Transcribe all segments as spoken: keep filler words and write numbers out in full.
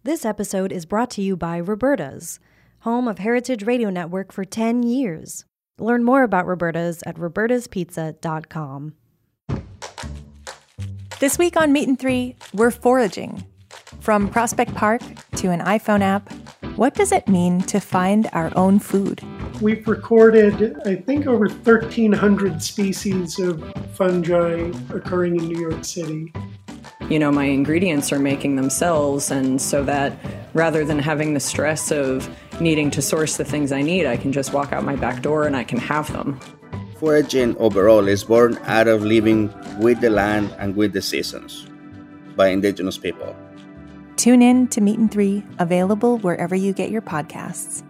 This episode is brought to you by Roberta's, home of Heritage Radio Network for ten years. Learn more about Roberta's at robertas pizza dot com. This week on Meat and Three, we're foraging. From Prospect Park to an iPhone app, what does it mean to find our own food? We've recorded, I think, over thirteen hundred species of fungi occurring in New York City. You know, my ingredients are making themselves, and so that rather than having the stress of needing to source the things I need, I can just walk out my back door and I can have them. Foraging overall is born out of living with the land and with the seasons by indigenous people. Tune in to Meat and Three, available wherever you get your podcasts.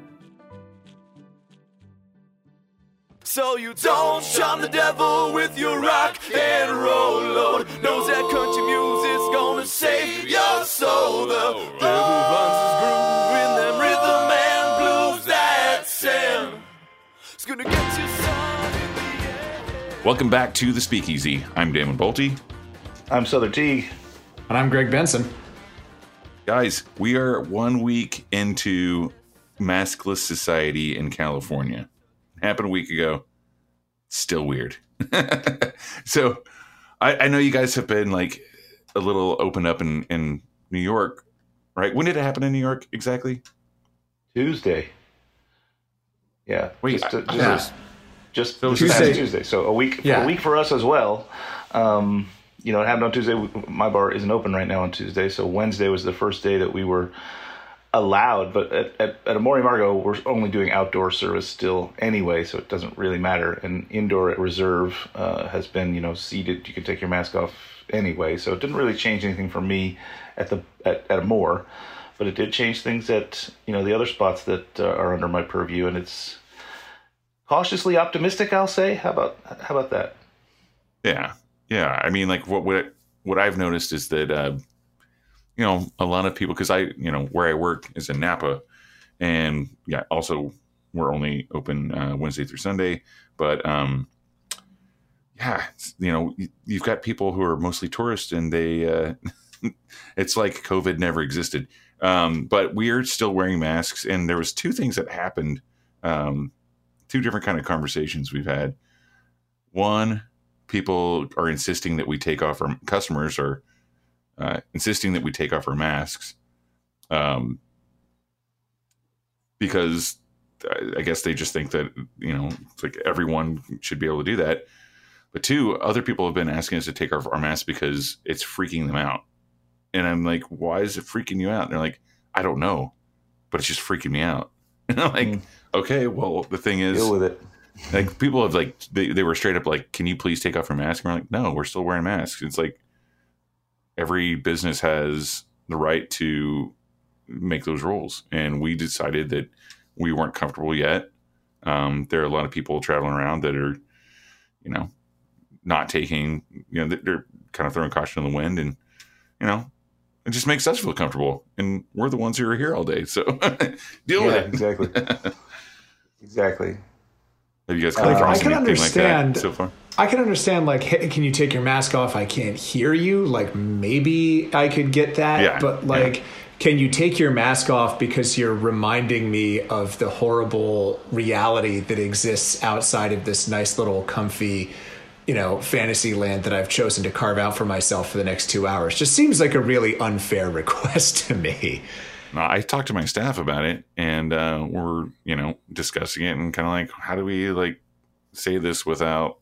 So you don't charm the devil with your rock and roll load. Knows that country music's gonna save your soul. The devil finds his groove in them rhythm and blues that Sam. It's gonna get you some in the end. Welcome back to The Speakeasy. I'm Damon Bolte. I'm Souther Teague. And I'm Greg Benson. Guys, we are one week into maskless society in California. Happened a week ago. Still weird. So I, I know you guys have been like a little opened up in, in New York, right? When did it happen in New York exactly? Tuesday. Yeah. Wait, just, uh, just, yeah. just, just so this Tuesday. past Tuesday. So a week, yeah. a week for us as well. Um, you know, it happened on Tuesday. My bar isn't open right now on Tuesday. So Wednesday was the first day that we were allowed, but at, at, at Amor y Amargo, we're only doing outdoor service still anyway, so it doesn't really matter. And indoor at Reserve uh, has been, you know, seated. You can take your mask off anyway, so it didn't really change anything for me at the at, at Amor, but it did change things at, you know, the other spots that uh, are under my purview, and it's cautiously optimistic, I'll say. How about how about that? Yeah, yeah. I mean, like what what what I've noticed is that. Uh, You know, a lot of people, because I, you know, where I work is in Napa, and yeah, also we're only open uh, Wednesday through Sunday. But um, yeah, you know, you've got people who are mostly tourists, and they, uh, it's like COVID never existed. Um, but we are still wearing masks, and there was two things that happened, um, two different kind of conversations we've had. One, people are insisting that we take off our customers are. Uh, insisting that we take off our masks, um, because I guess they just think that, you know, it's like everyone should be able to do that. But two, other people have been asking us to take off our masks because it's freaking them out. And I'm like, why is it freaking you out? And they're like, I don't know, but it's just freaking me out. And I'm like, mm. okay, well, the thing is, deal with it. Like people have like, they, they were straight up like, can you please take off your mask? And we're like, no, we're still wearing masks. It's like, every business has the right to make those rules. And we decided that we weren't comfortable yet. Um, there are a lot of people traveling around that are, you know, not taking, you know, they're kind of throwing caution in the wind, and, you know, it just makes us feel comfortable. And we're the ones who are here all day. So deal yeah, with it. Exactly. Exactly. Have you guys come like, across I can anything understand, like that so far? I can understand, like, hey, can you take your mask off? I can't hear you. Like, maybe I could get that. Yeah, but, like, yeah. Can you take your mask off because you're reminding me of the horrible reality that exists outside of this nice little comfy, you know, fantasy land that I've chosen to carve out for myself for the next two hours? Just seems like a really unfair request to me. I talked to my staff about it, and uh, we're, you know, discussing it and kind of like, how do we like say this without,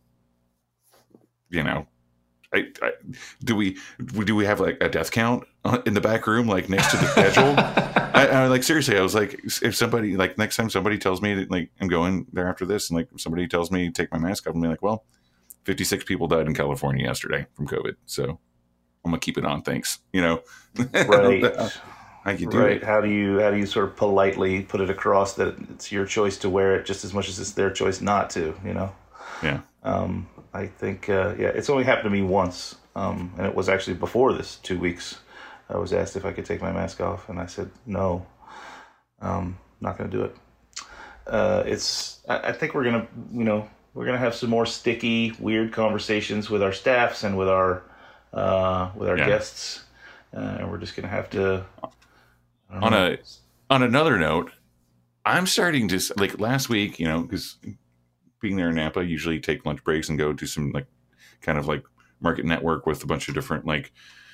you know, I, I do we do we have like a death count in the back room, like next to the schedule? I, I like seriously, I was like, if somebody like next time somebody tells me that like I'm going there after this, and like somebody tells me take my mask off, I'm like, well, fifty-six people died in California yesterday from COVID, so I'm gonna keep it on. Thanks, you know, right. I can do right. it. How do you how do you sort of politely put it across that it's your choice to wear it just as much as it's their choice not to, you know? Yeah. Um, I think, uh, yeah, it's only happened to me once, um, and it was actually before this two weeks. I was asked if I could take my mask off, and I said no. Um, not going to do it. Uh, it's. I, I think we're gonna, you know, we're gonna have some more sticky, weird conversations with our staffs and with our uh, with our yeah. guests, uh, and we're just gonna have to. I on a on another note, I'm starting to like last week, you know, because being there in Napa, I usually take lunch breaks and go do some like kind of like market network with a bunch of different like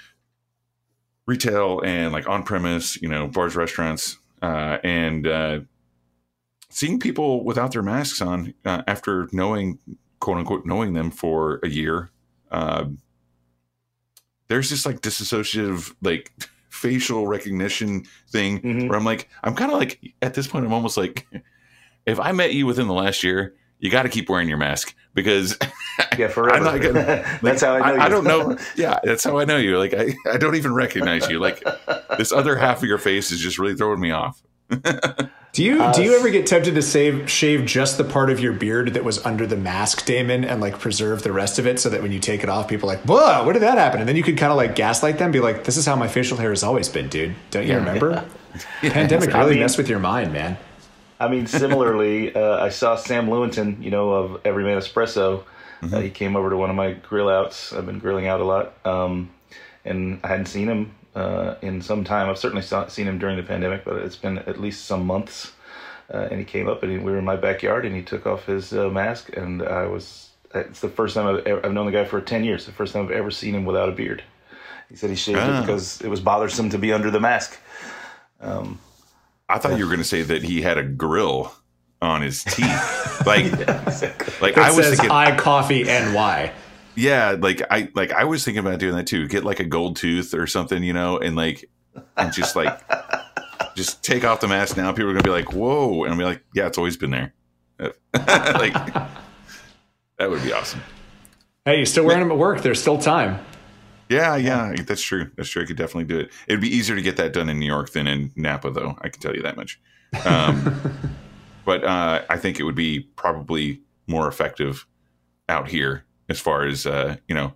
retail and like on premise, you know, bars, restaurants, uh, and uh, seeing people without their masks on uh, after knowing, quote unquote, knowing them for a year. Uh, there's this like disassociative, like facial recognition thing mm-hmm. where I'm like, I'm kind of like at this point, I'm almost like, if I met you within the last year, you got to keep wearing your mask because yeah, forever. I'm not gonna, like, that's how I know I, you. I don't know. Yeah, that's how I know you. Like I, I don't even recognize you. Like this other half of your face is just really throwing me off. Do you uh, do you ever get tempted to save shave just the part of your beard that was under the mask, Damon, and like preserve the rest of it so that when you take it off, people are like, whoa, where did that happen? And then you could kind of like gaslight them, be like, this is how my facial hair has always been, dude. Don't you yeah, remember? Yeah. Pandemic really I mean, messed with your mind, man. I mean, similarly, uh, I saw Sam Lewington, you know, of Everyman Espresso. Mm-hmm. Uh, he came over to one of my grill outs. I've been grilling out a lot. Um, and I hadn't seen him uh, in some time. I've certainly saw, seen him during the pandemic, but it's been at least some months. Uh, and he came up and he, we were in my backyard and he took off his uh, mask. And I was, it's the first time I've ever, I've known the guy for ten years. The first time I've ever seen him without a beard. He said he shaved ah. it because it was bothersome to be under the mask. Um, I thought you were going to say that he had a grill on his teeth. Like, yeah, exactly. like that I was says thinking, I coffee N Y. Yeah, like I like I was thinking about doing that too. Get like a gold tooth or something, you know, and like and just like just take off the mask now. People are gonna be like, "Whoa!" And I'll be like, "Yeah, it's always been there." Like that would be awesome. Hey, you're still wearing them at work. There's still time. Yeah, yeah, that's true. That's true. I could definitely do it. It'd be easier to get that done in New York than in Napa, though. I can tell you that much. Um, but uh, I think it would be probably more effective out here as far as, uh, you know,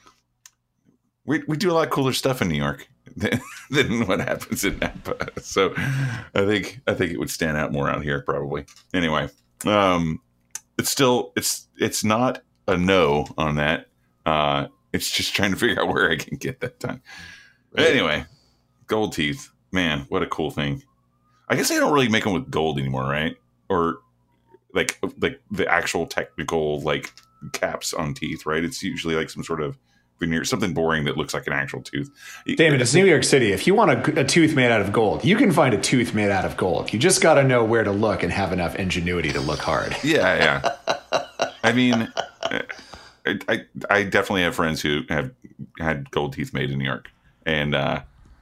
we we do a lot cooler stuff in New York than, than what happens in Napa. So I think I think it would stand out more out here probably. Anyway, um, it's still it's it's not a no on that. Uh, It's just trying to figure out where I can get that done. Right. Anyway, gold teeth. Man, what a cool thing. I guess they don't really make them with gold anymore, right? Or like like the actual technical like caps on teeth, right? It's usually like some sort of veneer, something boring that looks like an actual tooth. Damon, it's New York City. If you want a, a tooth made out of gold, you can find a tooth made out of gold. You just got to know where to look and have enough ingenuity to look hard. Yeah, yeah. I mean... I, I I definitely have friends who have had gold teeth made in New York, and uh,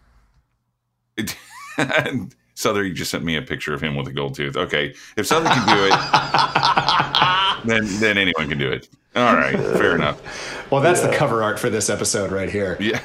it, Souther, you just sent me a picture of him with a gold tooth. Okay, if Souther can do it, then then anyone can do it. All right, fair enough. Well, that's yeah. the cover art for this episode right here. Yeah,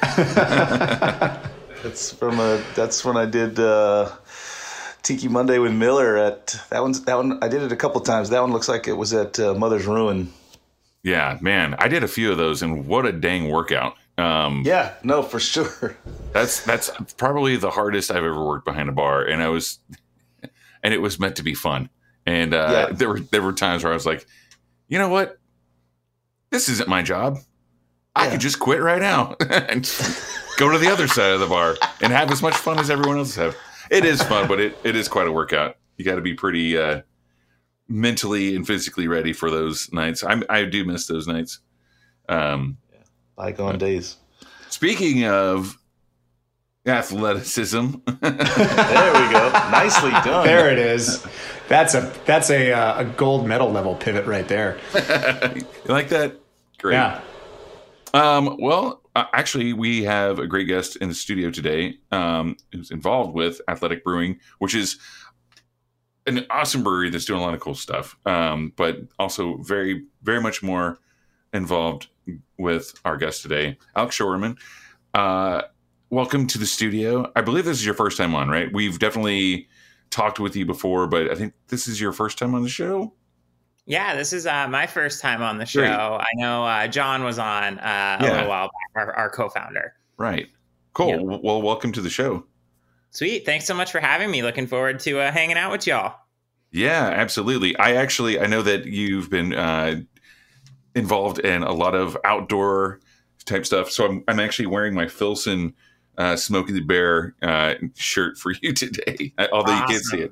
that's from a. That's when I did uh, Tiki Monday with Miller at that one's that one. I did it a couple times. That one looks like it was at uh, Mother's Ruin. Yeah, man, I did a few of those, and what a dang workout! Um, yeah, no, for sure. That's that's probably the hardest I've ever worked behind a bar, and I was, and it was meant to be fun. And uh, yeah. there were there were times where I was like, you know what, this isn't my job. I yeah. could just quit right now and go to the other side of the bar and have as much fun as everyone else have. It is fun, but it, it is quite a workout. You got to be pretty. Uh, mentally and physically ready for those nights. I I do miss those nights. Um, yeah. Bygone uh, days. Speaking of athleticism, there we go. Nicely done. There it is. That's a that's a uh, a gold medal level pivot right there. You like that? Great. Yeah. Um, well, uh, actually, we have a great guest in the studio today um, who's involved with Athletic Brewing, which is an awesome brewery that's doing a lot of cool stuff, um, but also very, very much more involved with our guest today, Alex Showerman. Uh, welcome to the studio. I believe this is your first time on, right? We've definitely talked with you before, but I think this is your first time on the show. Yeah, this is uh, my first time on the show. Great. I know uh, John was on uh, a yeah. little while back, our, our co-founder. Right. Cool. Yeah. Well, welcome to the show. Sweet. Thanks so much for having me. Looking forward to uh, hanging out with y'all. Yeah, absolutely. I actually, I know that you've been uh, involved in a lot of outdoor type stuff. So I'm, I'm actually wearing my Filson uh, Smokey the Bear uh, shirt for you today, although awesome. You can't see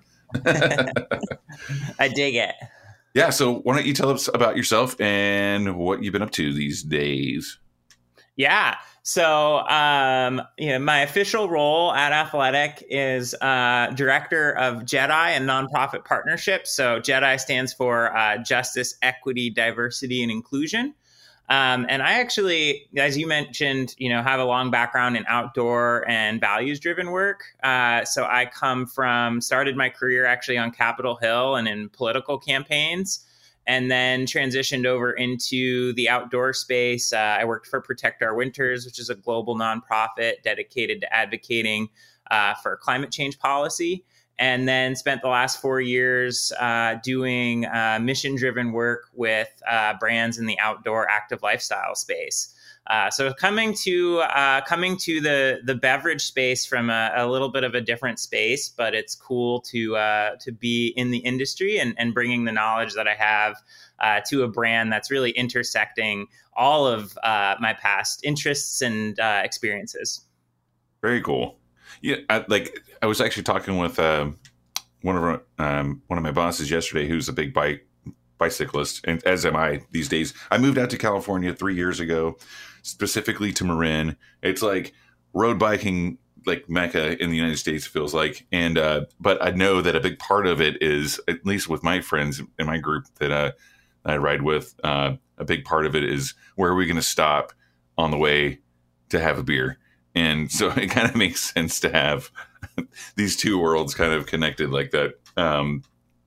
it. I dig it. Yeah, so why don't you tell us about yourself and what you've been up to these days? Yeah. So, um, you know, my official role at Athletic is uh, Director of JEDI and Nonprofit Partnerships. So JEDI stands for uh, Justice, Equity, Diversity, and Inclusion. Um, and I actually, as you mentioned, you know, have a long background in outdoor and values-driven work. Uh, so I come from, started my career actually on Capitol Hill and in political campaigns, and then transitioned over into the outdoor space. Uh, I worked for Protect Our Winters, which is a global nonprofit dedicated to advocating uh, for climate change policy. And then spent the last four years uh, doing uh, mission-driven work with uh, brands in the outdoor active lifestyle space. Uh, so coming to uh, coming to the the beverage space from a, a little bit of a different space, but it's cool to uh, to be in the industry and, and bringing the knowledge that I have uh, to a brand that's really intersecting all of uh, my past interests and uh, experiences. Very cool. Yeah, I, like I was actually talking with uh, one of our, um, one of my bosses yesterday, who's a big bike bicyclist, and as am I these days. I moved out to California three years ago, specifically to Marin. It's like road biking, like Mecca in the United States, feels like. And uh, but I know that a big part of it is, at least with my friends in my group that uh, I ride with, uh, a big part of it is where are we going to stop on the way to have a beer. And so it kind of makes sense to have these two worlds kind of connected like that. Um,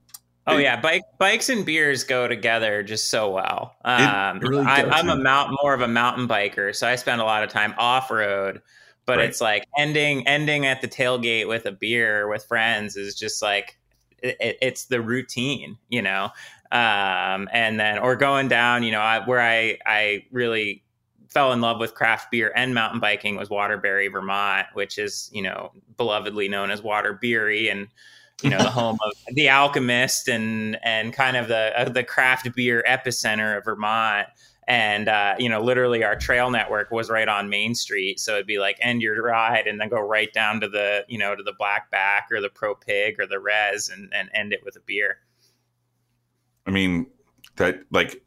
oh it, yeah, bike bikes and beers go together just so well. Um, it really I, does, I'm a mountain, more of a mountain biker, so I spend a lot of time off road. But right. It's like ending ending at the tailgate with a beer with friends is just like it, it's the routine, you know. Um, and then or going down, you know, I, where I I really fell in love with craft beer and mountain biking was Waterbury, Vermont, which is, you know, belovedly known as Waterbury, and, you know, the home of The Alchemist and, and kind of the, uh, the craft beer epicenter of Vermont. And, uh, you know, literally our trail network was right on Main Street. So it'd be like end your ride and then go right down to the, you know, to the Black Back or the Pro Pig or the Res and, and end it with a beer. I mean, that like,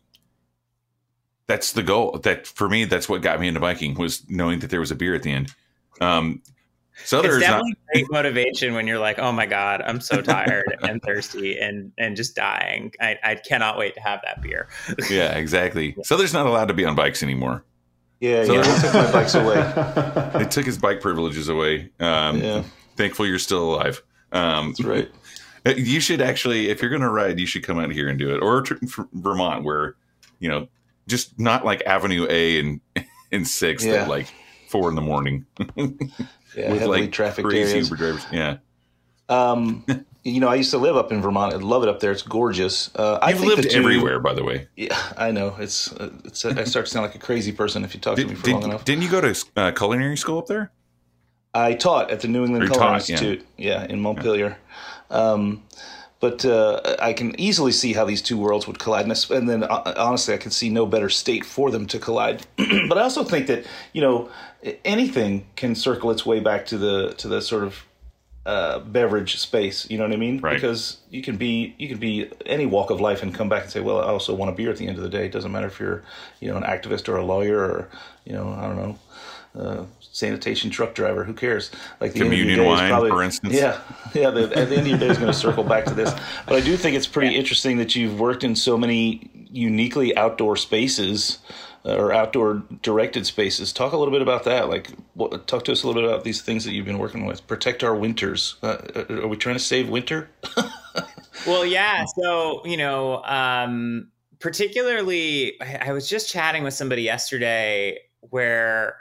that's the goal. That for me, that's what got me into biking, was knowing that there was a beer at the end. Um, so it's there's definitely not great motivation when you're like, oh my God, I'm so tired and thirsty and, and just dying. I, I cannot wait to have that beer. Yeah, exactly. So there's not allowed to be on bikes anymore. Yeah, so yeah. They took my bikes away. They took his bike privileges away. Um, yeah. Thankfully, you're still alive. Um, That's right. You should actually, if you're going to ride, you should come out here and do it. Or to Vermont, where, you know, just not like Avenue A and in sixth yeah. at like four in the morning. Yeah, with heavily like trafficked crazy areas. Uber drivers. Yeah. Um, you know, I used to live up in Vermont. I love it up there. It's gorgeous. Uh, You've I think lived the two, everywhere, by the way. Yeah, I know. It's, uh, it's. I start to sound like a crazy person if you talk did, to me for did, long enough. Didn't you go to uh, culinary school up there? I taught at the New England Or Culinary taught, yeah. Institute. Yeah, in Montpelier. Yeah. Um, But uh, I can easily see how these two worlds would collide. And then, uh, honestly, I can see no better state for them to collide. But I also think that, you know, anything can circle its way back to the to the sort of uh, beverage space. You know what I mean? Right. Because you can be you can be any walk of life and come back and say, well, I also want a beer at the end of the day. It doesn't matter if you're, you know, an activist or a lawyer or, you know, I don't know. Uh, sanitation truck driver, who cares? Like the communion end of your day wine, is probably, for instance. Yeah, yeah. The, at the end of your day is going to circle back to this. But I do think it's pretty interesting that you've worked in so many uniquely outdoor spaces uh, or outdoor directed spaces. Talk a little bit about that. Like, what, talk to us a little bit about these things that you've been working with. Protect Our Winters. Uh, are we trying to save winter? Well, yeah. So you know, um, particularly, I, I was just chatting with somebody yesterday where.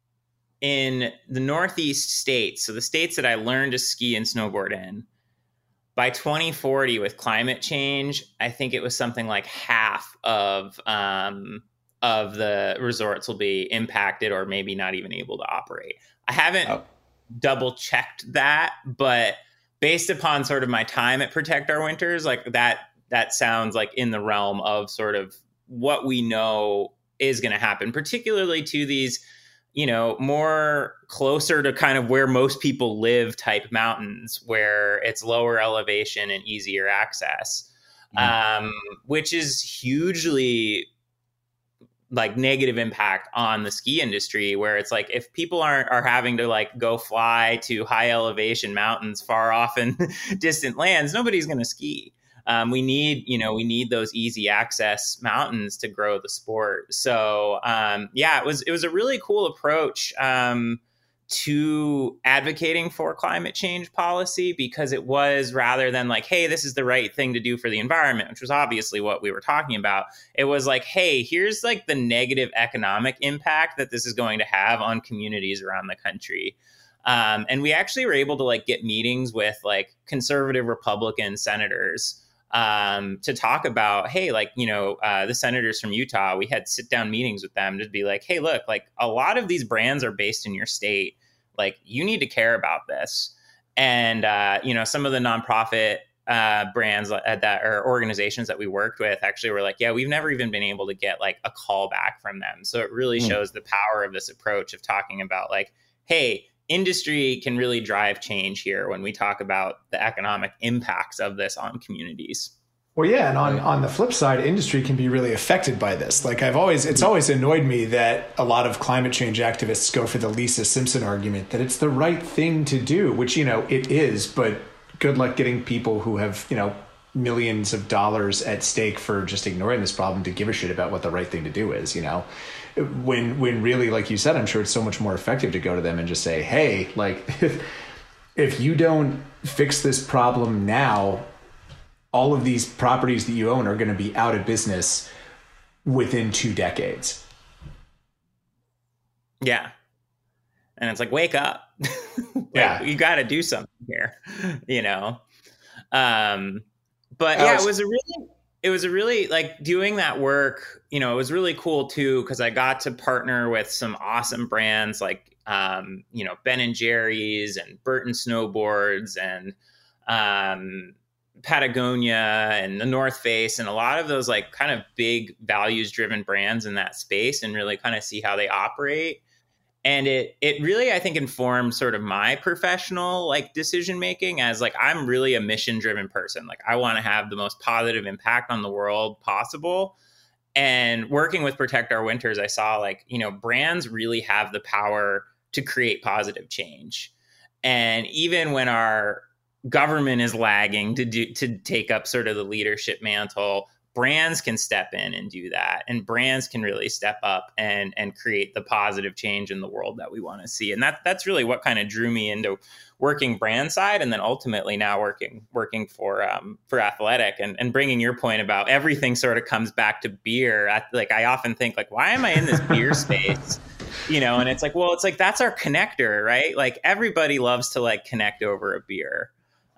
In the Northeast states, so the states that I learned to ski and snowboard in, by twenty forty with climate change, I think it was something like half of um, of the resorts will be impacted or maybe not even able to operate. I haven't oh. double checked that, but based upon sort of my time at Protect Our Winters, like that, that sounds like in the realm of sort of what we know is going to happen, particularly to these you know, more closer to kind of where most people live type mountains, where it's lower elevation and easier access, mm-hmm. um, which is hugely like negative impact on the ski industry, where it's like, if people aren't are having to like go fly to high elevation mountains far off in distant lands, nobody's going to ski. Um, we need, you know, we need those easy access mountains to grow the sport. So, um, yeah, it was, it was a really cool approach, um, to advocating for climate change policy, because it was, rather than like, hey, this is the right thing to do for the environment, which was obviously what we were talking about. It was like, hey, here's like the negative economic impact that this is going to have on communities around the country. Um, and we actually were able to like get meetings with like conservative Republican senators um, to talk about, hey, like, you know, uh, the senators from Utah, we had sit down meetings with them to be like, hey, look, like a lot of these brands are based in your state. Like, you need to care about this. And, uh, you know, some of the nonprofit uh, brands that or organizations that we worked with actually were like, yeah, we've never even been able to get like a call back from them. So it really mm. shows the power of this approach of talking about like, hey, industry can really drive change here when we talk about the economic impacts of this on communities. Well, yeah. And on, on the flip side, industry can be really affected by this. Like I've always, it's always annoyed me that a lot of climate change activists go for the Lisa Simpson argument that it's the right thing to do, which, you know, it is, but good luck getting people who have, you know, millions of dollars at stake for just ignoring this problem to give a shit about what the right thing to do is, you know, when, when really, like you said, I'm sure it's so much more effective to go to them and just say, hey, like if, if you don't fix this problem now, all of these properties that you own are going to be out of business within two decades. Yeah. And it's like, wake up. like, yeah. You got to do something here, you know? Um, but yeah, it was a really, it was a really like doing that work, you know, it was really cool too, because I got to partner with some awesome brands like, um, you know, Ben and Jerry's and Burton Snowboards and um, Patagonia and the North Face and a lot of those like kind of big values driven brands in that space, and really kind of see how they operate. And it it really, I think, informed sort of my professional like decision making, as like I'm really a mission driven person. Like I want to have the most positive impact on the world possible. And working with Protect Our Winters, I saw like, you know, brands really have the power to create positive change. And even when our government is lagging to do to take up sort of the leadership mantle, brands can step in and do that, and brands can really step up and and create the positive change in the world that we want to see. And that that's really what kind of drew me into working brand side, and then ultimately now working working for um for Athletic, and and bringing your point about everything sort of comes back to beer. I, like I often think like, why am I in this beer space? You know, and it's like, well, it's like that's our connector, right? Like everybody loves to like connect over a beer.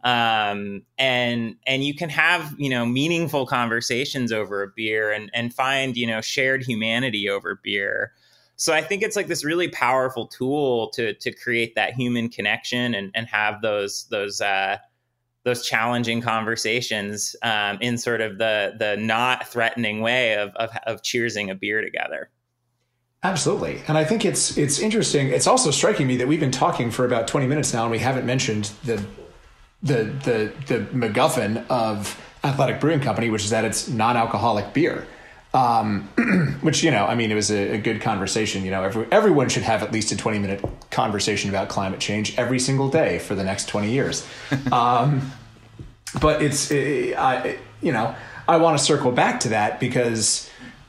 Um, and, and you can have, you know, meaningful conversations over a beer, and, and find, you know, shared humanity over beer. So I think it's like this really powerful tool to, to create that human connection, and, and have those, those, uh, those challenging conversations, um, in sort of the, the not threatening way of, of, of cheersing a beer together. Absolutely. And I think it's, it's interesting. It's also striking me that we've been talking for about twenty minutes now, and we haven't mentioned the, the the the MacGuffin of Athletic Brewing Company, which is that it's non-alcoholic beer, um, which, you know, I mean, it was a, a good conversation. You know, every, everyone should have at least a twenty minute conversation about climate change every single day for the next twenty years. um, but it's, it, I, you know, I want to circle back to that because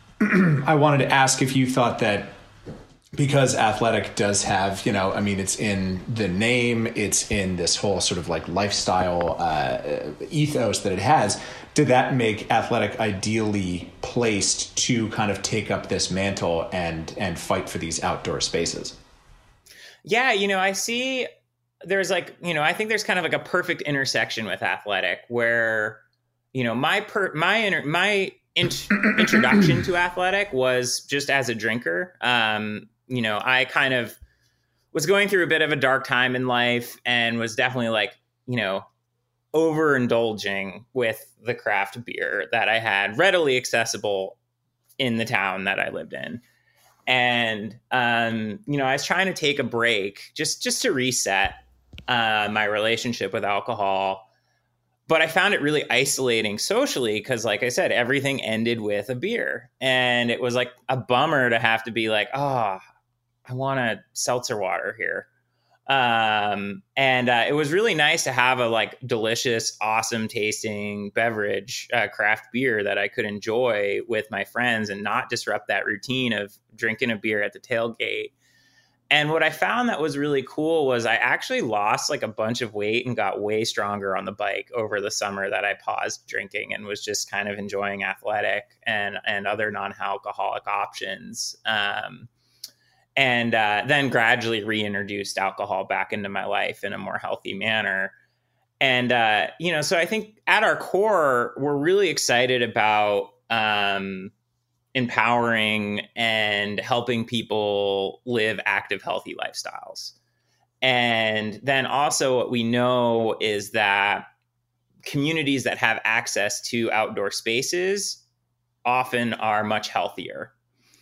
I wanted to ask if you thought that, because Athletic does have, you know, I mean, it's in the name, it's in this whole sort of like lifestyle uh, ethos that it has. Did that make Athletic ideally placed to kind of take up this mantle and and fight for these outdoor spaces? Yeah, you know, I see there's like, you know, I think there's kind of like a perfect intersection with Athletic where, you know, my per, my inter, my int- introduction to Athletic was just as a drinker. Um, you know, I kind of was going through a bit of a dark time in life, and was definitely like, you know, overindulging with the craft beer that I had readily accessible in the town that I lived in. And, um, you know, I was trying to take a break just, just to reset uh, my relationship with alcohol. But I found it really isolating socially because, like I said, everything ended with a beer. And it was like a bummer to have to be like, oh, I want a seltzer water here. Um, and uh, it was really nice to have a like delicious, awesome tasting beverage, uh, craft beer that I could enjoy with my friends and not disrupt that routine of drinking a beer at the tailgate. And what I found that was really cool was I actually lost like a bunch of weight and got way stronger on the bike over the summer that I paused drinking and was just kind of enjoying athletic and, and other non-alcoholic options. Um, and uh, then gradually reintroduced alcohol back into my life in a more healthy manner. And, uh, you know, so I think at our core, we're really excited about um, empowering and helping people live active, healthy lifestyles. And then also what we know is that communities that have access to outdoor spaces often are much healthier.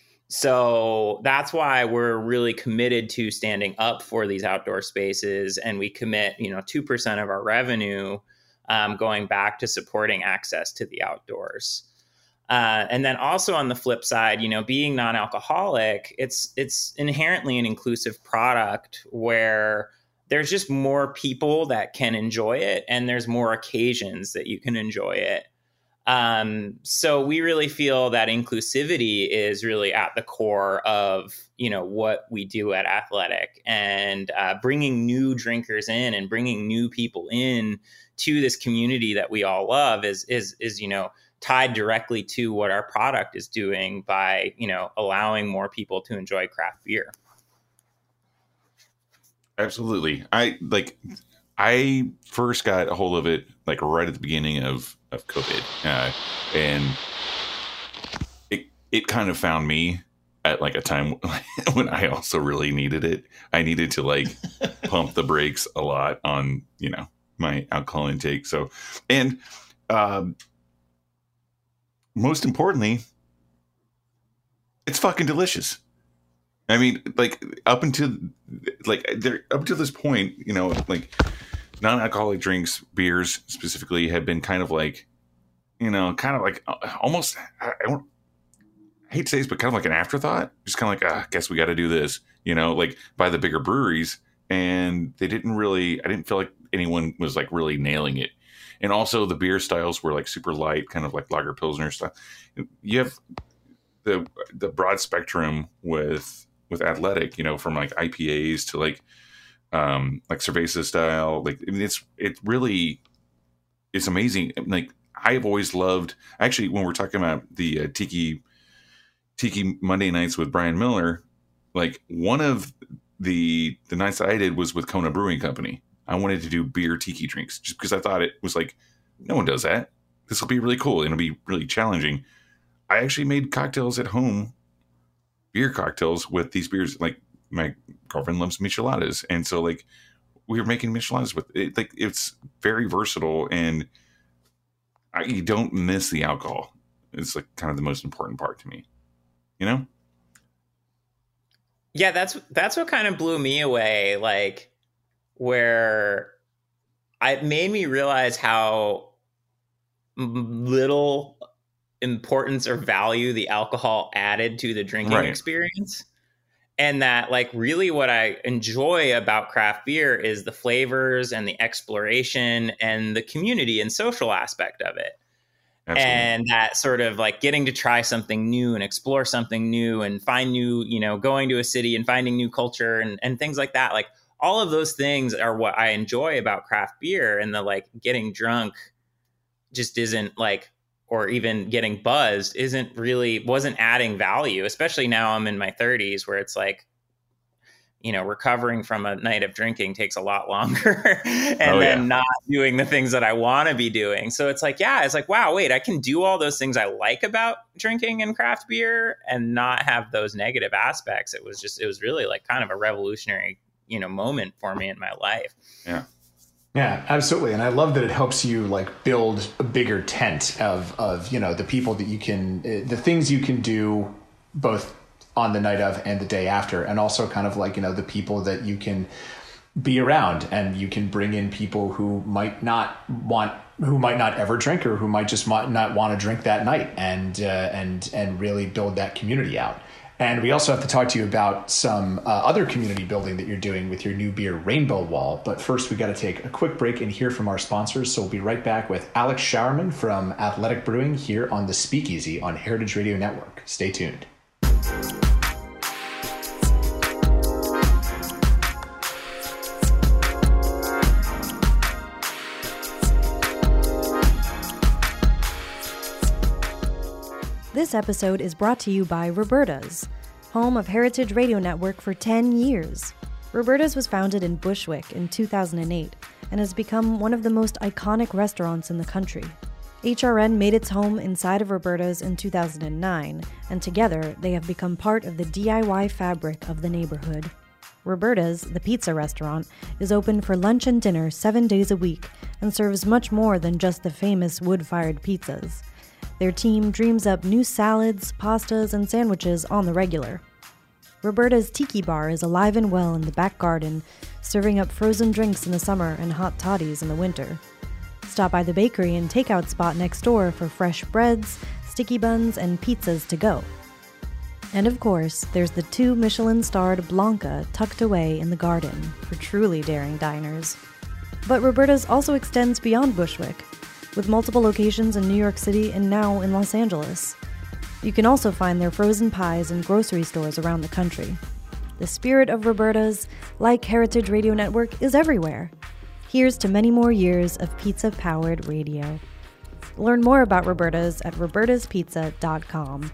So that's why we're really committed to standing up for these outdoor spaces. And we commit, you know, two percent of our revenue um, going back to supporting access to the outdoors. Uh, and then also on the flip side, you know, being non-alcoholic, it's it's inherently an inclusive product where there's just more people that can enjoy it and there's more occasions that you can enjoy it. Um, so we really feel that inclusivity is really at the core of, you know, what we do at Athletic, and uh, bringing new drinkers in and bringing new people in to this community that we all love is is is, you know, tied directly to what our product is doing by, you know, allowing more people to enjoy craft beer. Absolutely. I like, I first got a hold of it like right at the beginning of, of COVID. Uh, and it, it kind of found me at like a time when I also really needed it. I needed to like pump the brakes a lot on, you know, my alcohol intake. So, and, um, most importantly, it's fucking delicious. I mean, like up until like there up to this point, you know, like non-alcoholic drinks, beers specifically, have been kind of like, you know, kind of like almost. I, I, don't, I hate to say this, but kind of like an afterthought. Just kind of like, ah, I guess we got to do this, you know, like by the bigger breweries, and they didn't really. I didn't feel like anyone was like really nailing it. And also the beer styles were like super light, kind of like lager pilsner stuff. You have the the broad spectrum with with Athletic, you know, from like I P As to like um, like cerveza style. Like I mean, it's it really it's amazing. Like I've always loved. Actually, when we're talking about the uh, Tiki Tiki Monday nights with Brian Miller, like one of the the nights that I did was with Kona Brewing Company. I wanted to do beer tiki drinks just because I thought it was like, no one does that. This will be really cool. And it'll be really challenging. I actually made cocktails at home, beer cocktails with these beers. Like my girlfriend loves micheladas. And so like we were making micheladas with it. Like it's very versatile and I, you don't miss the alcohol. It's like kind of the most important part to me, you know? Yeah, that's, that's what kind of blew me away. Like, where it made me realize how little importance or value the alcohol added to the drinking right. experience. And that like really what I enjoy about craft beer is the flavors and the exploration and the community and social aspect of it. Absolutely. And that sort of like getting to try something new and explore something new and find new, you know, going to a city and finding new culture and, and things like that. Like, all of those things are what I enjoy about craft beer, and the like getting drunk just isn't like, or even getting buzzed isn't really, wasn't adding value, especially now I'm in my thirties where it's like, you know, recovering from a night of drinking takes a lot longer and oh, then yeah. not doing the things that I want to be doing. So it's like, yeah, it's like, wow, wait, I can do all those things I like about drinking and craft beer and not have those negative aspects. It was just, it was really like kind of a revolutionary you know, moment for me in my life. Yeah. Yeah, absolutely. And I love that it helps you like build a bigger tent of, of, you know, the people that you can, the things you can do both on the night of and the day after, and also kind of like, you know, the people that you can be around, and you can bring in people who might not want, who might not ever drink, or who might just might not want to drink that night, and uh, and and really build that community out. And we also have to talk to you about some uh, other community building that you're doing with your new beer, Rainbow Wall. But first, we got to take a quick break and hear from our sponsors. So we'll be right back with Alex Showerman from Athletic Brewing here on The Speakeasy on Heritage Radio Network. Stay tuned. This episode is brought to you by Roberta's, home of Heritage Radio Network for ten years. Roberta's was founded in Bushwick in two thousand eight and has become one of the most iconic restaurants in the country. H R N made its home inside of Roberta's in two thousand nine, and together they have become part of the D I Y fabric of the neighborhood. Roberta's, the pizza restaurant, is open for lunch and dinner seven days a week and serves much more than just the famous wood-fired pizzas. Their team dreams up new salads, pastas, and sandwiches on the regular. Roberta's Tiki Bar is alive and well in the back garden, serving up frozen drinks in the summer and hot toddies in the winter. Stop by the bakery and takeout spot next door for fresh breads, sticky buns, and pizzas to go. And of course, there's the two Michelin-starred Blanca tucked away in the garden for truly daring diners. But Roberta's also extends beyond Bushwick, with multiple locations in New York City and now in Los Angeles. You can also find their frozen pies in grocery stores around the country. The spirit of Roberta's, like Heritage Radio Network, is everywhere. Here's to many more years of pizza-powered radio. Learn more about Roberta's at robertas pizza dot com.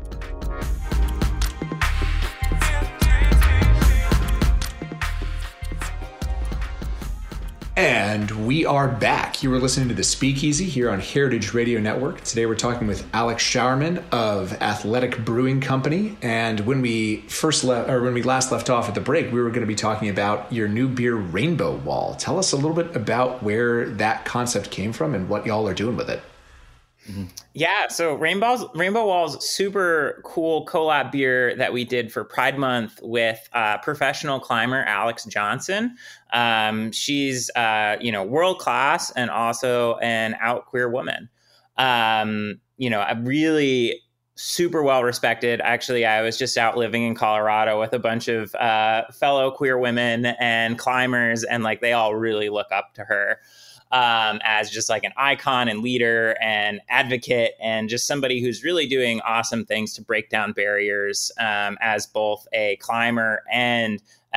And we are back. You were listening to The Speakeasy here on Heritage Radio Network. Today we're talking with Alex Showerman of Athletic Brewing Company. And when we first left, or when we last left off at the break, we were going to be talking about your new beer, Rainbow Wall. Tell us a little bit about where that concept came from and what y'all are doing with it. Mm-hmm. Yeah, so Rainbow's, Rainbow Wall's super cool collab beer that we did for Pride Month with uh, professional climber Alex Johnson. Um, she's, uh, you know, world class and also an out queer woman. Um, you know, a really super well respected. Actually, I was just out living in Colorado with a bunch of uh, fellow queer women and climbers, and like they all really look up to her. Um, as just like an icon and leader and advocate, and just somebody who's really doing awesome things to break down barriers um, as both a climber and uh,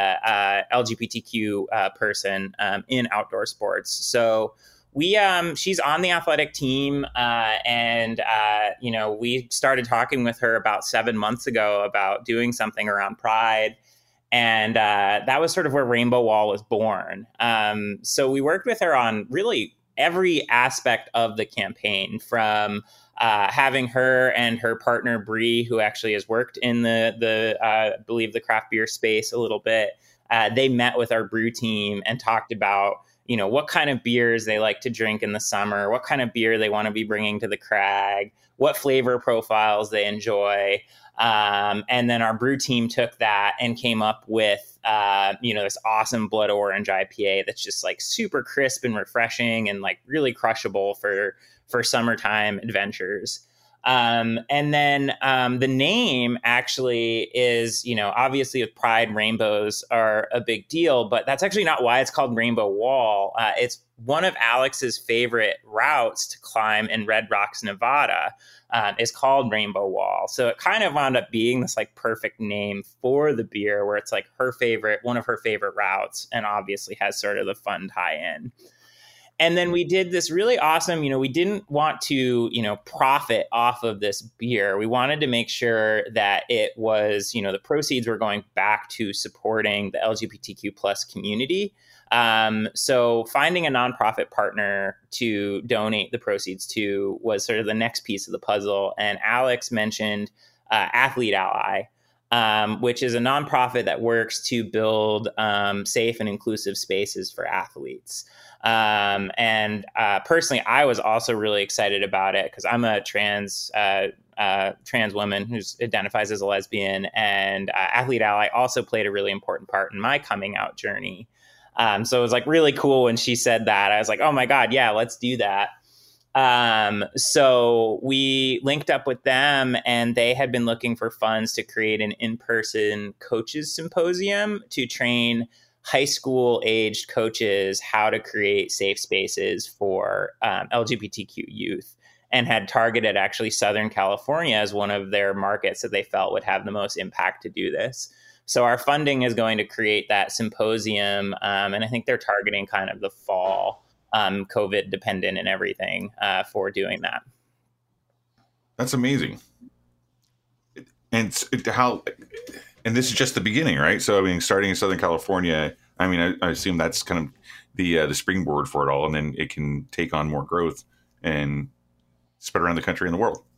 uh, L G B T Q uh, person um, in outdoor sports. So we, um, she's on the athletic team, uh, and uh, you know, we started talking with her about seven months ago about doing something around Pride. And uh, that was sort of where Rainbow Wall was born. Um, so we worked with her on really every aspect of the campaign, from uh, having her and her partner Bree, who actually has worked in the the uh, I believe the craft beer space a little bit. Uh, they met with our brew team and talked about, you know, what kind of beers they like to drink in the summer, what kind of beer they want to be bringing to the crag, what flavor profiles they enjoy. Um, and then our brew team took that and came up with, uh, you know, this awesome blood orange I P A that's just like super crisp and refreshing and like really crushable for, for summertime adventures. Um, and then um, the name actually is, you know, obviously with Pride, rainbows are a big deal, but that's actually not why it's called Rainbow Wall. Uh, it's one of Alex's favorite routes to climb in Red Rocks, Nevada, um, is called Rainbow Wall. So it kind of wound up being this like perfect name for the beer, where it's like her favorite, one of her favorite routes, and obviously has sort of the fun tie-in. And then we did this really awesome, you know, we didn't want to, you know, profit off of this beer. We wanted to make sure that it was, you know, the proceeds were going back to supporting the L G B T Q plus community. Um, so finding a nonprofit partner to donate the proceeds to was sort of the next piece of the puzzle. And Alex mentioned uh, Athlete Ally, um, which is a nonprofit that works to build um, safe and inclusive spaces for athletes. Um, and uh, personally, I was also really excited about it because I'm a trans uh, uh, trans woman who identifies as a lesbian, and uh, Athlete Ally also played a really important part in my coming out journey. Um, so it was like really cool when she said that. I was like, oh my God, yeah, let's do that. Um, so we linked up with them, and they had been looking for funds to create an in-person coaches symposium to train high school aged coaches how to create safe spaces for um, L G B T Q youth, and had targeted actually Southern California as one of their markets that they felt would have the most impact to do this. So our funding is going to create that symposium. Um, and I think they're targeting kind of the fall, um, COVID dependent and everything uh, for doing that. That's amazing. And how, and this is just the beginning, right? So, I mean, starting in Southern California, I mean, I, I assume that's kind of the, uh, the springboard for it all. And then it can take on more growth and spread around the country and the world.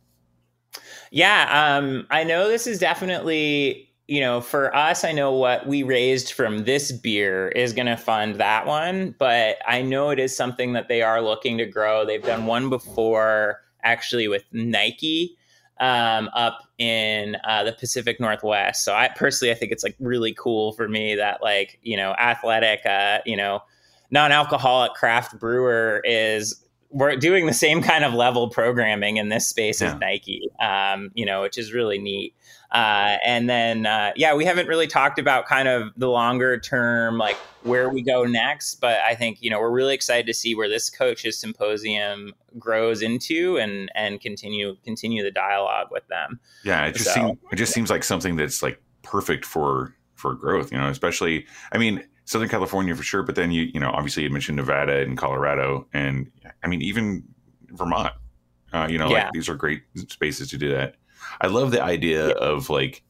Yeah. Um, I know this is definitely, you know, for us, I know what we raised from this beer is going to fund that one, but I know it is something that they are looking to grow. They've done one before, actually, with Nike um, up in uh, the Pacific Northwest. So I personally, I think it's like really cool for me that, like, you know, athletic, uh, you know, non-alcoholic craft brewer is, we're doing the same kind of level programming in this space yeah. as Nike, um, you know, which is really neat. Uh, and then, uh, yeah, we haven't really talked about kind of the longer term, like where we go next. But I think, you know, we're really excited to see where this coaches symposium grows into and and continue continue the dialogue with them. Yeah, it just so, seems it just seems like something that's like perfect for for growth, you know, especially, I mean, Southern California for sure. But then, you you know, obviously you mentioned Nevada and Colorado, and I mean, even Vermont, uh, you know, yeah. like these are great spaces to do that. I love the idea yeah. of like,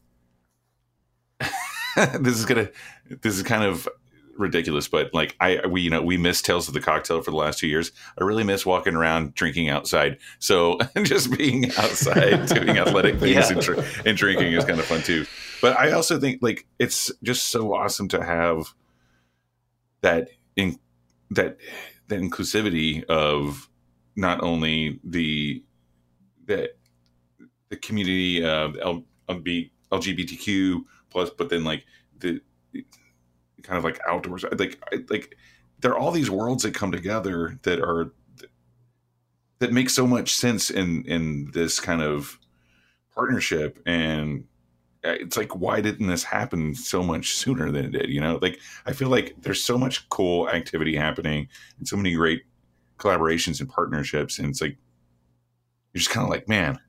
this is gonna, this is kind of ridiculous, but like I, we, you know, we missed Tales of the Cocktail for the last two years. I really miss walking around drinking outside. So just being outside, doing athletic things yeah. and, tr- and drinking is kind of fun too. But I also think like, it's just so awesome to have that in that, the inclusivity of not only the, the, the community of L- L G B T Q plus, but then like the kind of like outdoors, like like there are all these worlds that come together that are that make so much sense in in this kind of partnership. And it's like, why didn't this happen so much sooner than it did? You know, like I feel like there's so much cool activity happening and so many great collaborations and partnerships, and it's like you're just kind of like, man,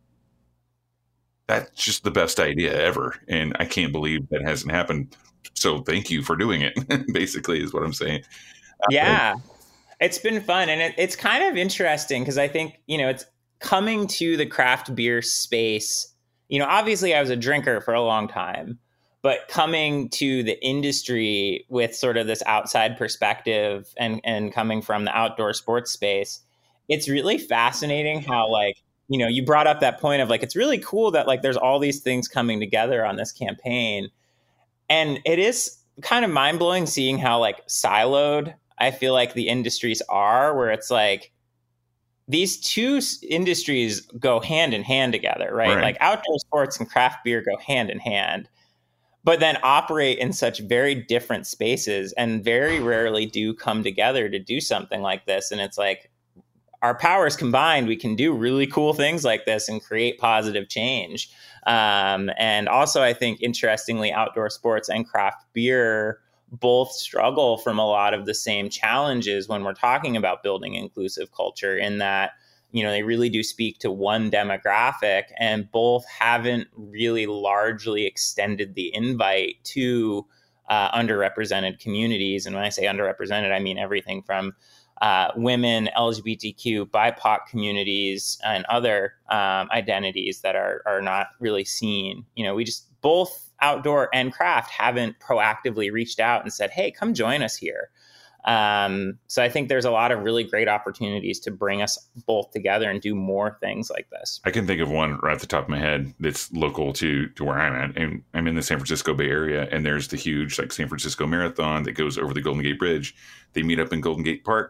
that's just the best idea ever. And I can't believe that hasn't happened. So thank you for doing it, basically, is what I'm saying. Yeah, it's been fun. And it, it's kind of interesting because I think, you know, it's coming to the craft beer space. You know, obviously I was a drinker for a long time, but coming to the industry with sort of this outside perspective and, and coming from the outdoor sports space, it's really fascinating how, like, you know, you brought up that point of like, it's really cool that like there's all these things coming together on this campaign. And it is kind of mind blowing seeing how like siloed I feel like the industries are, where it's like these two industries go hand in hand together, right? right? Like outdoor sports and craft beer go hand in hand, but then operate in such very different spaces and very rarely do come together to do something like this. And it's like, our powers combined, we can do really cool things like this and create positive change. Um, and also, I think, interestingly, outdoor sports and craft beer both struggle from a lot of the same challenges when we're talking about building inclusive culture, in that, you know, they really do speak to one demographic, and both haven't really largely extended the invite to uh, underrepresented communities. And when I say underrepresented, I mean everything from Uh, women, L G B T Q, B I P O C communities, and other um, identities that are are not really seen. You know, we just both outdoor and craft haven't proactively reached out and said, "Hey, come join us here." Um, so I think there's a lot of really great opportunities to bring us both together and do more things like this. I can think of one right at the top of my head that's local to to where I'm at, and I'm in the San Francisco Bay Area, and there's the huge like San Francisco Marathon that goes over the Golden Gate Bridge. They meet up in Golden Gate Park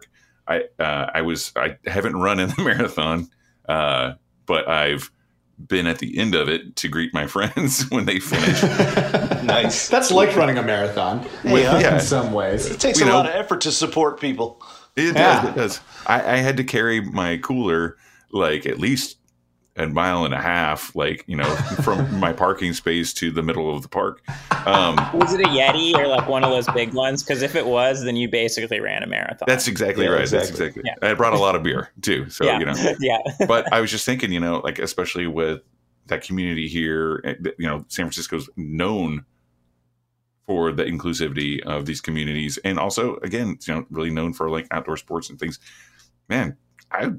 I uh, I was I haven't run in the marathon, uh, but I've been at the end of it to greet my friends when they finish. Nice. That's like running a marathon Hey, huh? yeah. in some ways. It takes You a know- lot of effort to support people. It Yeah. does. It does. I, I had to carry my cooler like at least a mile and a half, like, you know, from my parking space to the middle of the park. Um, Was it a Yeti or like one of those big ones? Because if it was, then you basically ran a marathon. that's exactly Yeah, right. exactly. That's exactly. Yeah. I brought a lot of beer too, so yeah. you know. yeah. But I was just thinking, you know, like especially with that community here, you know, San Francisco's known for the inclusivity of these communities, and also, again, you know, really known for like outdoor sports and things. Man, I,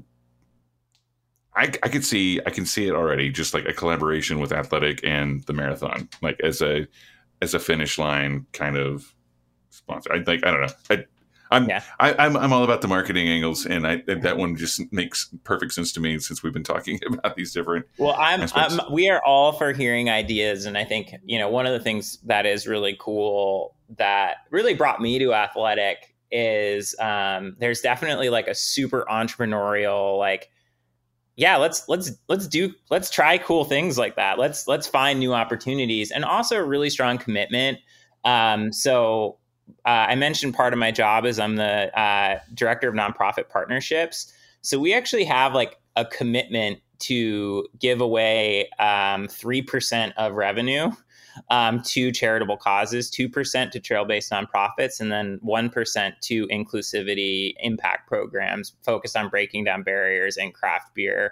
I, I could see, I can see it already, just like a collaboration with Athletic and the marathon, like as a, as a finish line kind of sponsor. I like, I don't know. I, I'm, Yeah. I, I'm, I'm all about the marketing angles, and I that one just makes perfect sense to me since we've been talking about these different. Well, I'm, aspects. I'm. We are all for hearing ideas, and I think you know one of the things that is really cool that really brought me to Athletic is um, there's definitely like a super entrepreneurial like, yeah, let's let's let's do let's try cool things like that. Let's let's find new opportunities, and also a really strong commitment. Um, so. Uh, I mentioned part of my job is I'm the uh, director of nonprofit partnerships. So we actually have like a commitment to give away um, three percent of revenue um, to charitable causes, two percent to trail-based nonprofits, and then one percent to inclusivity impact programs focused on breaking down barriers in craft beer.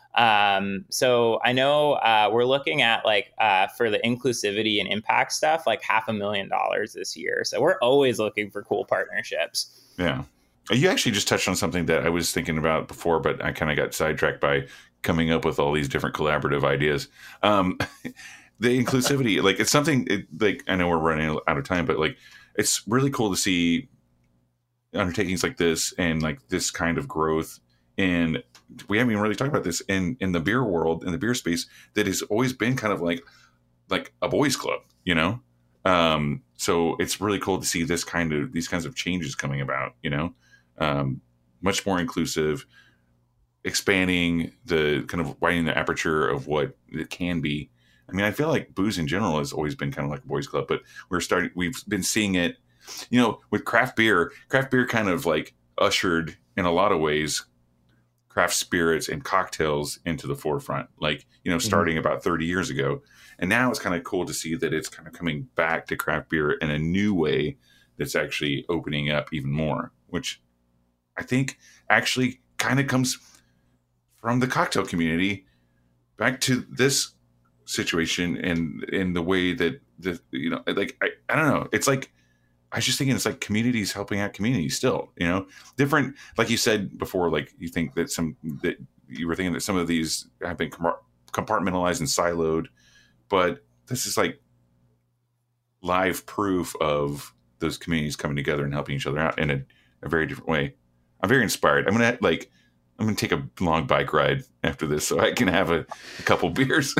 Um, so I know uh, we're looking at like uh, for the inclusivity and impact stuff, like half a million dollars this year. So we're always looking for cool partnerships. Yeah. You actually just touched on something that I was thinking about before, but I kind of got sidetracked by coming up with all these different collaborative ideas. Um, the inclusivity, like it's something it, like, I know we're running out of time, but like, it's really cool to see undertakings like this and like this kind of growth. And we haven't even really talked about this in, in the beer world, in the beer space, that has always been kind of like, like a boys club, you know? Um, so it's really cool to see this kind of, these kinds of changes coming about, you know, um, much more inclusive, expanding the kind of widening the aperture of what it can be. I mean, I feel like booze in general has always been kind of like a boys club, but we're starting, we've been seeing it, you know, with craft beer. Craft beer kind of like ushered in a lot of ways craft spirits and cocktails into the forefront, like, you know, starting mm-hmm. about thirty years ago. And now it's kind of cool to see that it's kind of coming back to craft beer in a new way that's actually opening up even more, which I think actually kind of comes from the cocktail community back to this situation, and in the way that the, you know, like, I, I don't know. It's like, I was just thinking it's like communities helping out communities still, you know, different, like you said before, like you think that some, that you were thinking that some of these have been compartmentalized and siloed, but this is like live proof of those communities coming together and helping each other out in a, a very different way. I'm very inspired. I'm going to like, I'm going to take a long bike ride after this so I can have a, a couple beers.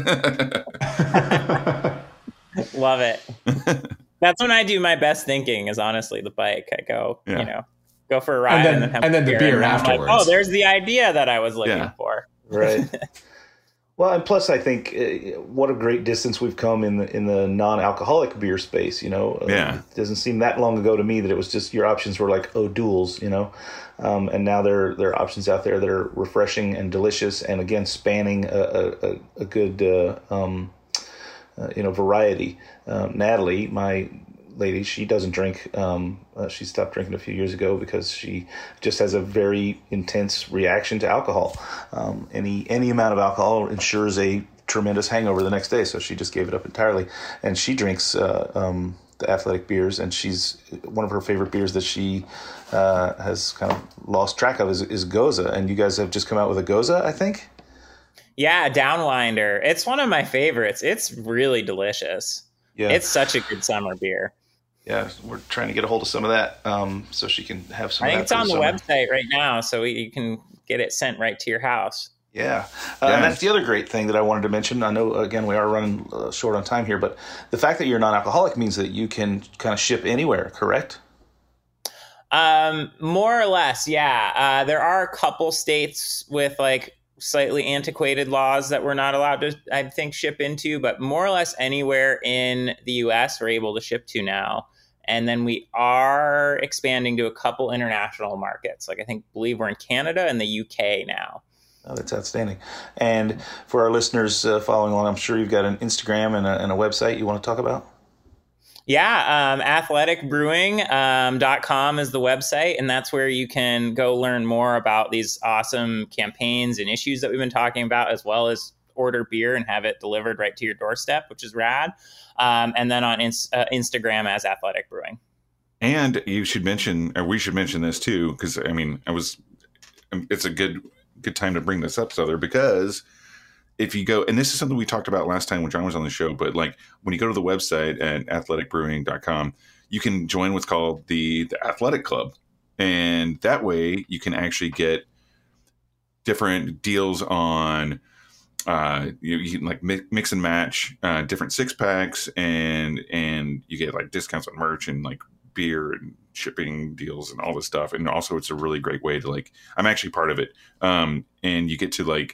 Love it. That's when I do my best thinking, is honestly the bike. I go, yeah. you know, go for a ride and then, and then, have and then the beer, beer afterwards. Like, oh, there's the idea that I was looking yeah. for. Right. Well, and plus, I think uh, what a great distance we've come in the in the non-alcoholic beer space. You know, yeah. uh, it doesn't seem that long ago to me that it was just your options were like O'Doul's, you know, um, and now there there are options out there that are refreshing and delicious, and again spanning a a, a good uh, um, uh, you know variety. Um, Natalie, my lady, she doesn't drink. Um, uh, she stopped drinking a few years ago because she just has a very intense reaction to alcohol. Um, any any amount of alcohol ensures a tremendous hangover the next day, so she just gave it up entirely. And she drinks uh, um, the Athletic beers, and she's one of her favorite beers that she uh, has kind of lost track of is, is Goza. And you guys have just come out with a Goza, I think? Yeah, Downwinder. It's one of my favorites. It's really delicious. Yeah, it's such a good summer beer. Yeah, we're trying to get a hold of some of that um, so she can have some. I of think that it's on the summer. website right now, so you can get it sent right to your house. Yeah, uh, yeah. And that's the other great thing that I wanted to mention. I know, again, we are running uh, short on time here, but the fact that you're non-alcoholic means that you can kind of ship anywhere, correct? Um, more or less, yeah. Uh, there are a couple states with like slightly antiquated laws that we're not allowed to, I think, ship into, but more or less anywhere in the U S we're able to ship to now. And then we are expanding to a couple international markets. Like I think, believe we're in Canada and the U K now. Oh, that's outstanding. And for our listeners uh, following along, I'm sure you've got an Instagram and a, and a website you want to talk about? Yeah, um, athletic brewing dot com um, is the website, and that's where you can go learn more about these awesome campaigns and issues that we've been talking about, as well as order beer and have it delivered right to your doorstep, which is rad. Um, and then on ins- uh, Instagram as Athletic Brewing. And you should mention, or we should mention this too, because I mean, I was, it's a good good time to bring this up, Souther, because if you go, and this is something we talked about last time when John was on the show, but like when you go to the website at athletic brewing dot com, you can join what's called the, the Athletic Club. And that way you can actually get different deals on, uh, you, you can like mix and match uh, different six packs, and, and you get like discounts on merch and like beer and shipping deals and all this stuff. And also it's a really great way to like, I'm actually part of it. Um, and you get to like,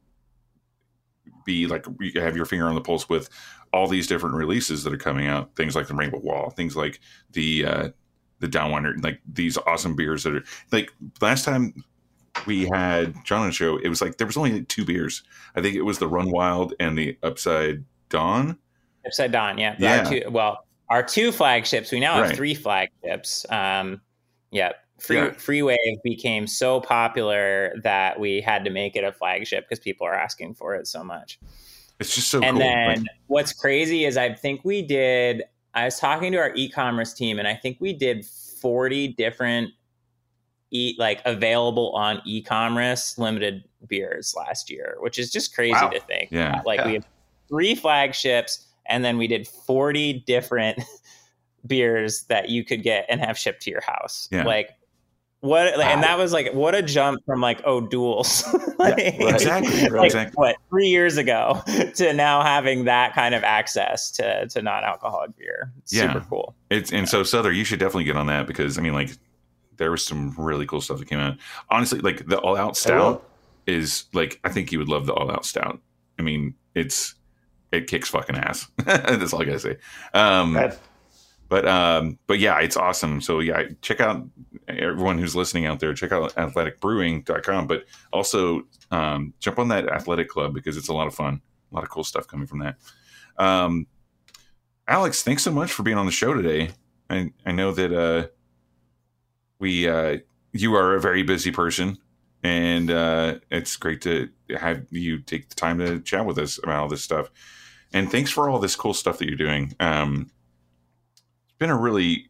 be like, you have your finger on the pulse with all these different releases that are coming out, things like the Rainbow Wall, things like the uh the Downwinder, like these awesome beers that are like, last time we had John on the show, it was like there was only two beers. I think it was the Run Wild and the Upside Dawn. Upside Dawn, yeah. Yeah. Our two, well, our two flagships. We now have Right. three flagships. Um, yeah. Free, Yeah. Freewave became so popular that we had to make it a flagship because people are asking for it so much. It's just so and cool. then Like, what's crazy is I think we did, I was talking to our e-commerce team, and I think we did forty different e like available on e-commerce limited beers last year, which is just crazy Wow. to think. Yeah. Like Yeah. we have three flagships, and then we did forty different beers that you could get and have shipped to your house. Yeah. Like what, like, and that was like, what a jump from like, oh, duels. like, right. Exactly. Right. like, Exactly. what, three years ago to now having that kind of access to, to non-alcoholic beer. It's Yeah. super cool. It's, and so Souther, you should definitely get on that, because I mean, like, there was some really cool stuff that came out. Honestly, like the All Out Stout is like, I think you would love the All Out Stout. I mean, it's, it kicks fucking ass. That's all I gotta say. Um, Right. But um, but yeah, it's awesome. So yeah, check out, everyone who's listening out there, check out athletic brewing dot com, but also um, jump on that Athletic Club, because it's a lot of fun. A lot of cool stuff coming from that. Um, Alex, thanks so much for being on the show today. I, I know that uh, we uh, you are a very busy person, and uh, it's great to have you take the time to chat with us about all this stuff. And thanks for all this cool stuff that you're doing. Um, been a really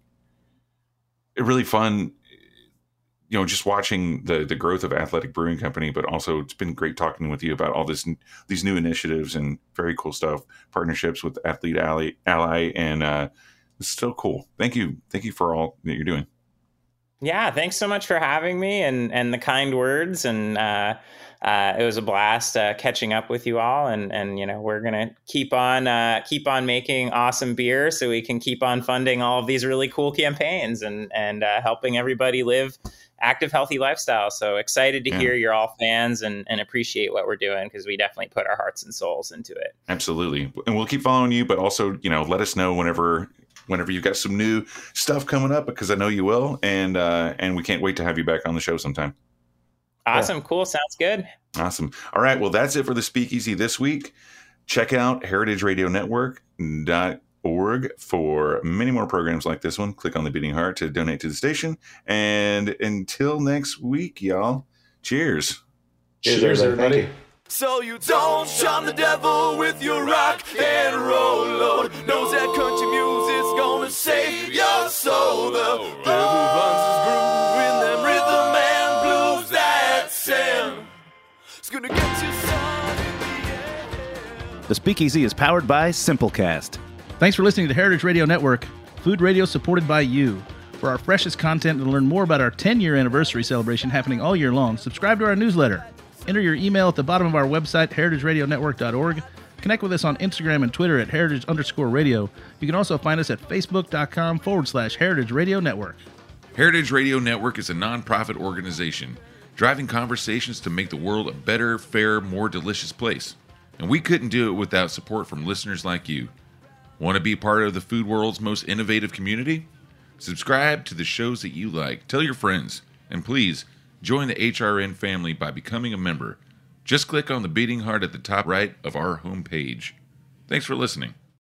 a really fun, you know, just watching the the growth of Athletic Brewing Company, but also it's been great talking with you about all this these new initiatives and very cool stuff, partnerships with Athlete Ally, Ally and uh it's so cool. Thank you. Thank you for all that you're doing. Yeah, thanks so much for having me and and the kind words, and uh, uh, it was a blast uh, catching up with you all. And and you know, we're gonna keep on uh, keep on making awesome beer so we can keep on funding all of these really cool campaigns and and uh, helping everybody live active, healthy lifestyle. So excited to Yeah. hear you're all fans and and appreciate what we're doing, because we definitely put our hearts and souls into it. Absolutely. And we'll keep following you, but also, you know, let us know whenever whenever you've got some new stuff coming up, because I know you will. And uh, and we can't wait to have you back on the show sometime. Awesome, cool, sounds good. Awesome. All right. Well, that's it for the Speakeasy this week. Check out heritage radio network dot org for many more programs like this one. Click on the beating heart to donate to the station. And until next week, y'all, cheers. Cheers, everybody. So you don't shun the devil with your rock and roll load. Knows that country music's gonna save your soul. The devil runs his groove in them rhythm and blues that sound. It's gonna get you some in the end. The Speakeasy is powered by Simplecast. Thanks for listening to Heritage Radio Network, food radio supported by you. For our freshest content and to learn more about our ten-year anniversary celebration happening all year long, subscribe to our newsletter. Enter your email at the bottom of our website, heritage radio network dot org. Connect with us on Instagram and Twitter at heritage underscore radio. You can also find us at facebook.com forward slash heritage radio network. Heritage Radio Network is a nonprofit organization driving conversations to make the world a better, fairer, more delicious place. And we couldn't do it without support from listeners like you. Want to be part of the food world's most innovative community? Subscribe to the shows that you like, tell your friends, and please join the H R N family by becoming a member. Just click on the beating heart at the top right of our homepage. Thanks for listening.